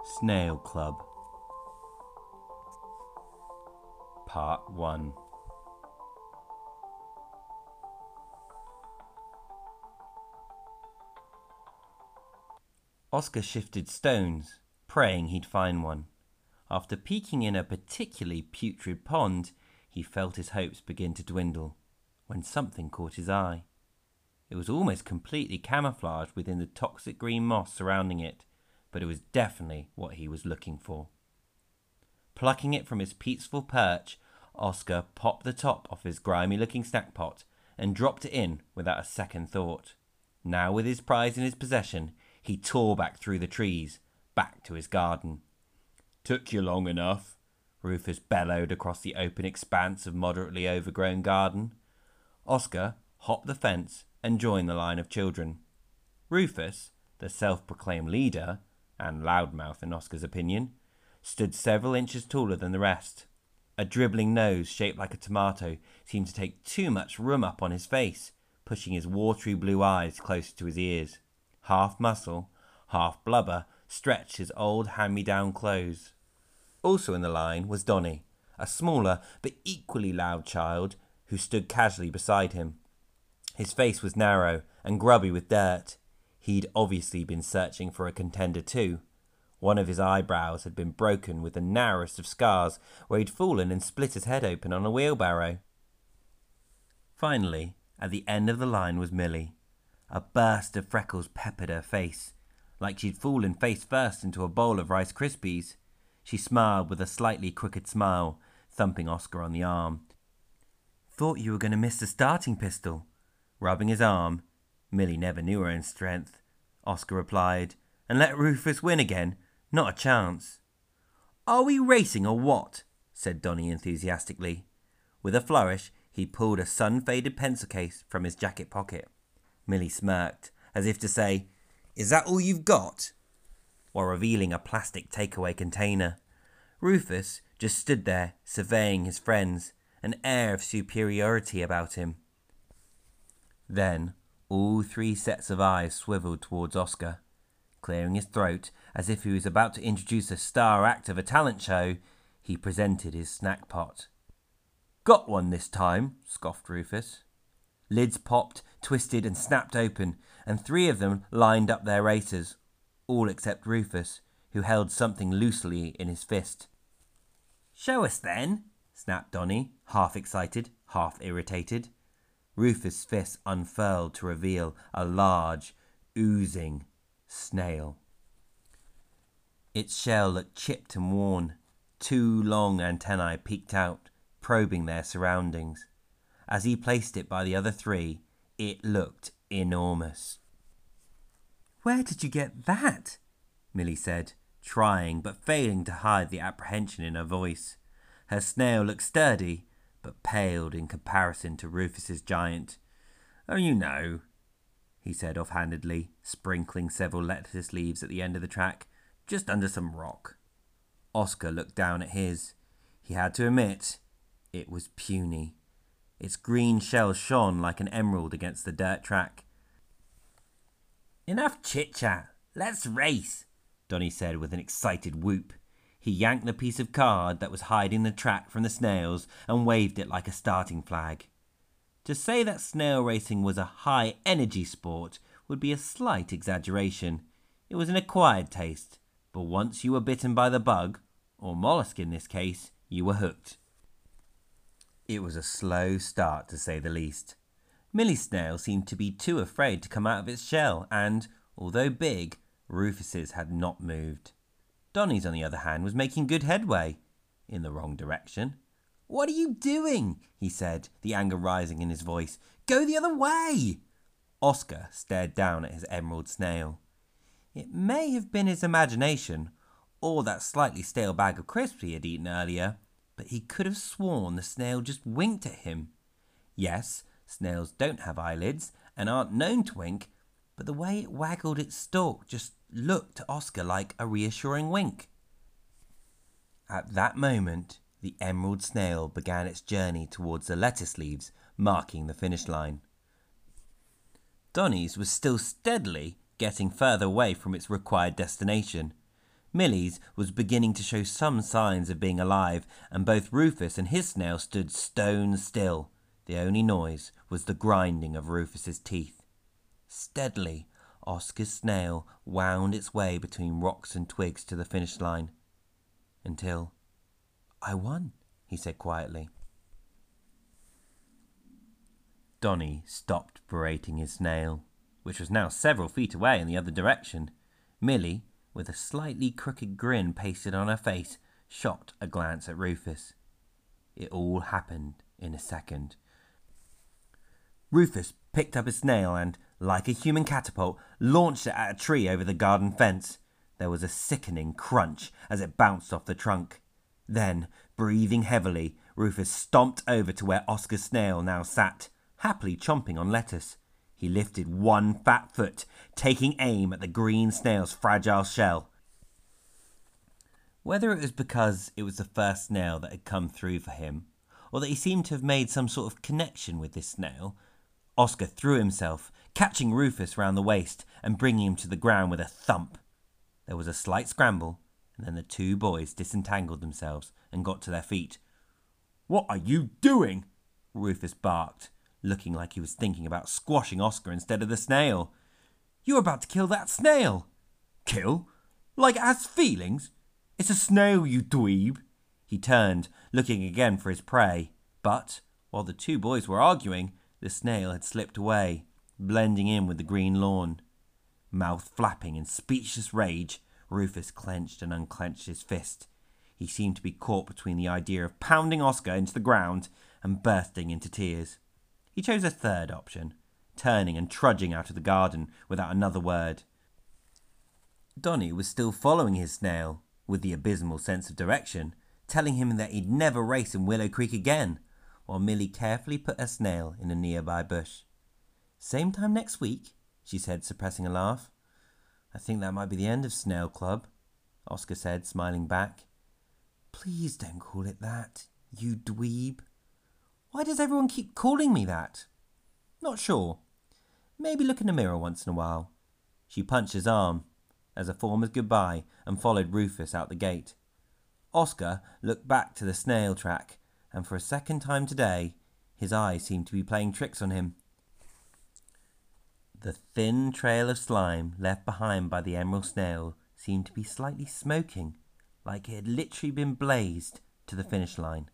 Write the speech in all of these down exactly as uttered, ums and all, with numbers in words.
Snail Club Part one. Oscar shifted stones, praying he'd find one. After peeking in a particularly putrid pond, he felt his hopes begin to dwindle, when something caught his eye. It was almost completely camouflaged within the toxic green moss surrounding it, but it was definitely what he was looking for. Plucking it from its peaceful perch, Oscar popped the top off his grimy-looking snack pot and dropped it in without a second thought. Now with his prize in his possession, he tore back through the trees, back to his garden. "Took you long enough," Rufus bellowed across the open expanse of moderately overgrown garden. Oscar hopped the fence and joined the line of children. Rufus, the self-proclaimed leader, and loudmouth in Oscar's opinion, stood several inches taller than the rest. A dribbling nose shaped like a tomato seemed to take too much room up on his face, pushing his watery blue eyes closer to his ears. Half muscle, half blubber, stretched his old hand-me-down clothes. Also in the line was Donny, a smaller but equally loud child who stood casually beside him. His face was narrow and grubby with dirt. He'd obviously been searching for a contender too. One of his eyebrows had been broken with the narrowest of scars where he'd fallen and split his head open on a wheelbarrow. Finally, at the end of the line was Millie. A burst of freckles peppered her face, like she'd fallen face first into a bowl of Rice Krispies. She smiled with a slightly crooked smile, thumping Oscar on the arm. "Thought you were going to miss the starting pistol." Rubbing his arm, Millie never knew her own strength, Oscar replied, "And let Rufus win again? Not a chance." "Are we racing or what?" said Donny enthusiastically. With a flourish, he pulled a sun-faded pencil case from his jacket pocket. Millie smirked, as if to say, "Is that all you've got?" while revealing a plastic takeaway container. Rufus just stood there, surveying his friends, an air of superiority about him. Then, all three sets of eyes swiveled towards Oscar. Clearing his throat, as if he was about to introduce a star act of a talent show, he presented his snack pot. "Got one this time," scoffed Rufus. Lids popped, twisted and snapped open, and three of them lined up their racers, all except Rufus, who held something loosely in his fist. "Show us then," snapped Donny, half excited, half irritated. Rufus' fist unfurled to reveal a large, oozing snail. Its shell looked chipped and worn. Two long antennae peeked out, probing their surroundings. As he placed it by the other three, it looked enormous. "Where did you get that?" Millie said, trying but failing to hide the apprehension in her voice. Her snail looked sturdy, but paled in comparison to Rufus's giant. "Oh, you know," he said offhandedly, sprinkling several lettuce leaves at the end of the track, "just under some rock." Oscar looked down at his. He had to admit, it was puny. Its green shell shone like an emerald against the dirt track. "Enough chit-chat. Let's race," Donny said with an excited whoop. He yanked the piece of card that was hiding the track from the snails and waved it like a starting flag. To say that snail racing was a high-energy sport would be a slight exaggeration. It was an acquired taste, but once you were bitten by the bug, or mollusk in this case, you were hooked. It was a slow start, to say the least. Millie's snail seemed to be too afraid to come out of its shell, and, although big, Rufus's had not moved. Donny's, on the other hand, was making good headway. In the wrong direction. "What are you doing?" he said, the anger rising in his voice. "Go the other way!" Oscar stared down at his emerald snail. It may have been his imagination, or that slightly stale bag of crisps he had eaten earlier, but he could have sworn the snail just winked at him. Yes, snails don't have eyelids and aren't known to wink, but the way it waggled its stalk just looked to Oscar like a reassuring wink. At that moment, the emerald snail began its journey towards the lettuce leaves, marking the finish line. Donny's was still steadily getting further away from its required destination. Millie's was beginning to show some signs of being alive, and both Rufus and his snail stood stone still. The only noise was the grinding of Rufus's teeth. Steadily, Oscar's snail wound its way between rocks and twigs to the finish line. Until, "I won," he said quietly. Donny stopped berating his snail, which was now several feet away in the other direction. Millie, with a slightly crooked grin pasted on her face, shot a glance at Rufus. It all happened in a second. Rufus picked up his snail and, like a human catapult, launched it at a tree over the garden fence. There was a sickening crunch as it bounced off the trunk. Then, breathing heavily, Rufus stomped over to where Oscar's snail now sat, happily chomping on lettuce. He lifted one fat foot, taking aim at the green snail's fragile shell. Whether it was because it was the first snail that had come through for him, or that he seemed to have made some sort of connection with this snail, Oscar threw himself, catching Rufus round the waist and bringing him to the ground with a thump. There was a slight scramble, and then the two boys disentangled themselves and got to their feet. "What are you doing?" Rufus barked, looking like he was thinking about squashing Oscar instead of the snail. "You're about to kill that snail." "Kill? Like it has feelings? It's a snail, you dweeb." He turned, looking again for his prey, but, while the two boys were arguing, the snail had slipped away, blending in with the green lawn. Mouth flapping in speechless rage, Rufus clenched and unclenched his fist. He seemed to be caught between the idea of pounding Oscar into the ground and bursting into tears. He chose a third option, turning and trudging out of the garden without another word. Donny was still following his snail, with the abysmal sense of direction, telling him that he'd never race in Willow Creek again, while Millie carefully put her snail in a nearby bush. "Same time next week," she said, suppressing a laugh. "I think that might be the end of Snail Club," Oscar said, smiling back. "Please don't call it that, you dweeb." "Why does everyone keep calling me that?" "Not sure. Maybe look in the mirror once in a while." She punched his arm as a form of goodbye and followed Rufus out the gate. Oscar looked back to the snail track, and for a second time today, his eyes seemed to be playing tricks on him. The thin trail of slime left behind by the emerald snail seemed to be slightly smoking, like it had literally been blazed to the finish line.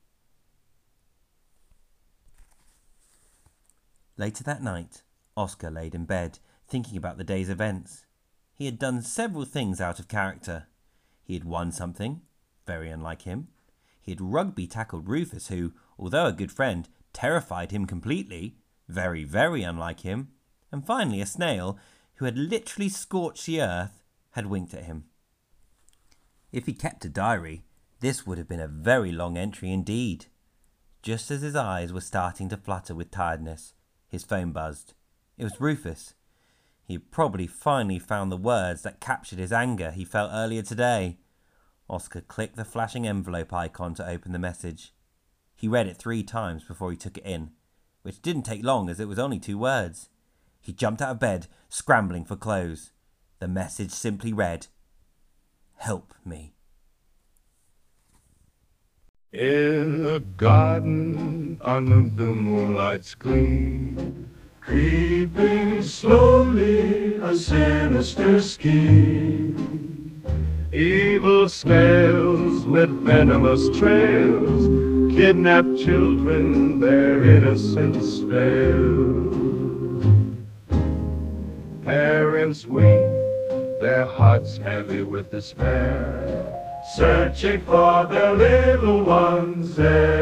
Later that night, Oscar laid in bed, thinking about the day's events. He had done several things out of character. He had won something, very unlike him. He had rugby tackled Rufus, who, although a good friend, terrified him completely, very, very unlike him. And finally a snail, who had literally scorched the earth, had winked at him. If he kept a diary, this would have been a very long entry indeed. Just as his eyes were starting to flutter with tiredness, his phone buzzed. It was Rufus. He had probably finally found the words that captured his anger he felt earlier today. Oscar clicked the flashing envelope icon to open the message. He read it three times before he took it in, which didn't take long as it was only two words. He jumped out of bed, scrambling for clothes. The message simply read, "Help me." In the garden under the moonlight's gleam, creeping slowly a sinister scheme. Evil snails with venomous trails kidnap children, their innocence veil. Parents weep, their hearts heavy with despair, searching for their little ones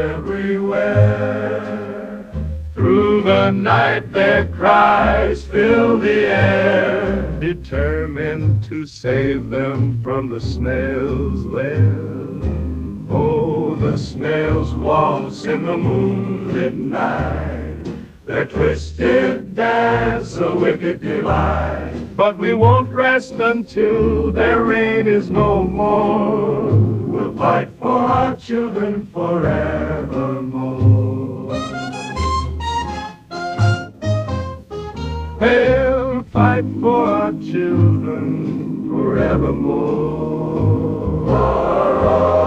everywhere. Through the night their cries fill the air, determined to save them from the snail's lair. Oh, the snails waltz in the moonlit night, their twisted dance a wicked delight. But we won't rest until their reign is no more. We'll fight for our children forevermore. Hellfire fight for our children forevermore.